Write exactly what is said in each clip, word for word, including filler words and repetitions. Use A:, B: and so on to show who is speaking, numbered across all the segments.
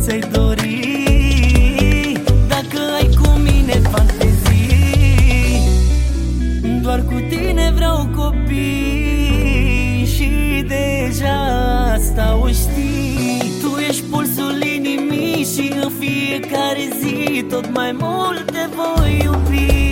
A: ți-ai dori dacă ai cu mine fantezii. Doar cu tine vreau copii și deja asta o știi. Tu ești pulsul inimii și în fiecare zi tot mai mult te voi iubi.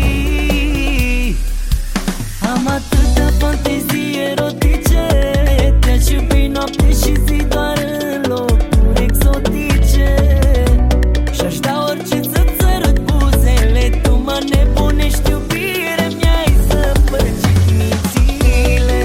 A: Am atâtea fantezii erotice, te-aș iubi noapte și zi doar în locuri exotice. Și-aș da orice să-ți sărut buzele, tu mă nebunești iubire, mi-ai săpăcit mințile.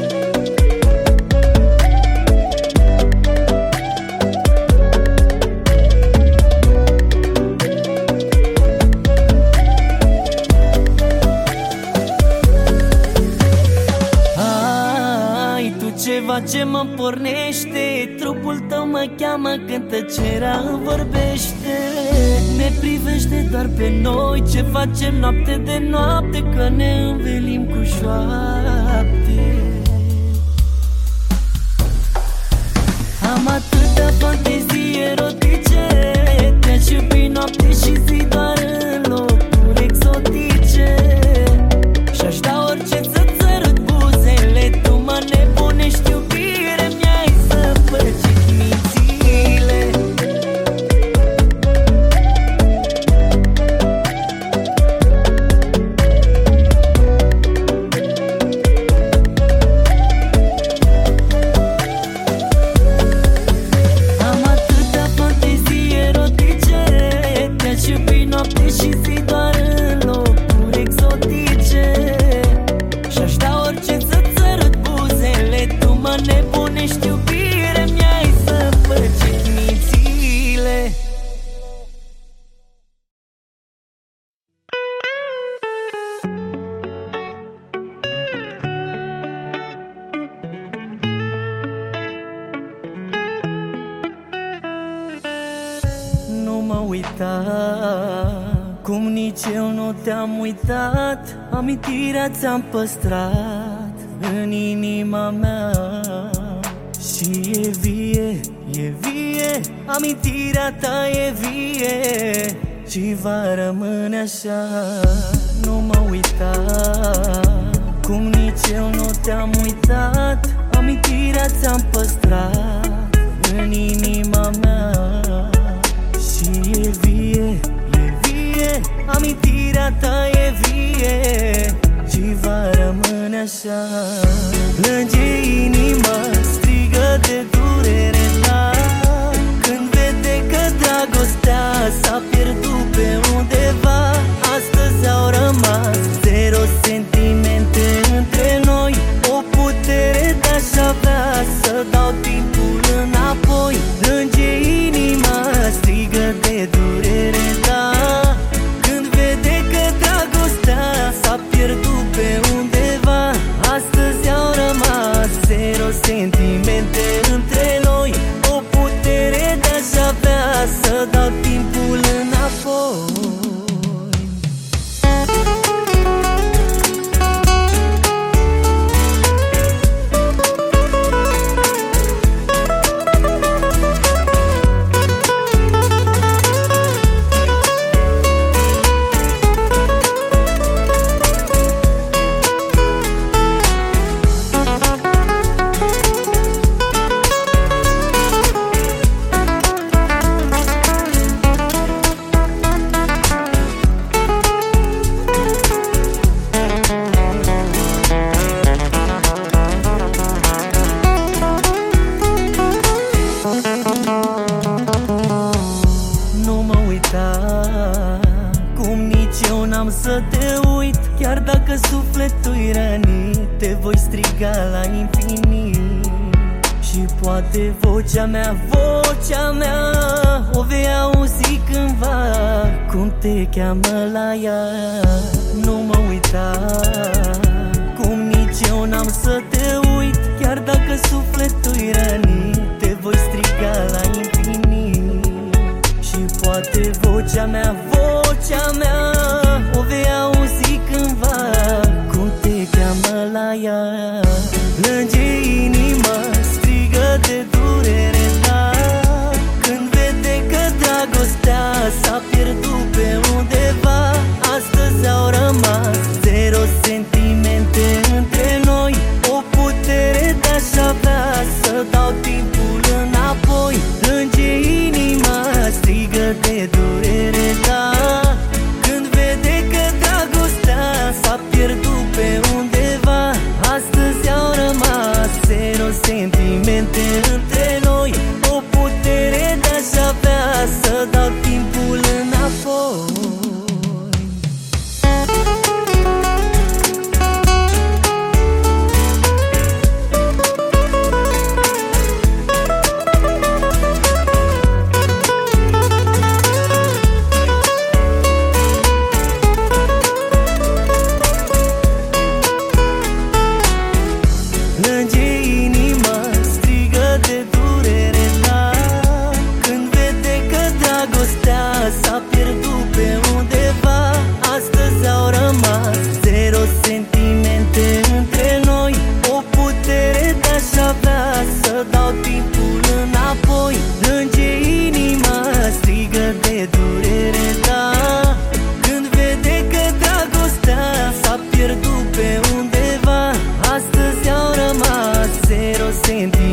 A: Ai, tu ceva ce mă pornește, trupul tău mă cheamă când tăcerea vorbește. Ne privește doar pe noi, ce facem noapte de noapte, că ne învelim cu șoapte. Am atâtea fantezii erotice, te-aș iubi noapte și zi doar în locuri exotice. Și-aș da orice să-ți sărut buzele, tu mă nebunești iubire, mi-ai săpăcit mințile. Am atâtea fantezii erotice, te-aș iubi noapte și zi doar în locuri exotice. Și-aș da orice să-ți sărut buzele, tu mă nebunești iubire, mi-ai săpăcit mințile. Nu mă uita, cum nici eu nu te-am uitat. Amintirea ți-am păstrat în inima mea și e vie, e vie. Amintirea ta e vie și va rămâne așa. Nu mă uita, cum nici eu nu te-am uitat. Amintirea ți-am păstrat în inima mea și e vie, e vie. Amintirea ta e vie și va rămâne așa. Plânge inima, strigă de durere ta când vede că dragostea s-a pierdut pe undeva. Astăzi au rămas zero sentimente între noi, o putere de-aș avea să dau timpul înapoi. Plânge inima, strigă de durere ta când vede că dragostea s-a pierdut pe undeva. Astăzi au rămas zero sentimente între noi, o putere de-aș avea să dau timpul înapoi. Nu mă uita, cum nici eu n-am să te uit. Chiar dacă sufletul-i rănit, te voi striga la infinit. Și poate vocea mea, vocea mea o vei auzi cândva, cum te cheamă la ea. Nu mă uita, cum nici eu n-am să te uit. Chiar dacă sufletul-i rănit, te voi striga la infinit. Și poate vocea mea, vocea mea o vei auzi cândva, cum te cheamă la ea. Plânge inima, strigă de durere ta când vede că sentiment.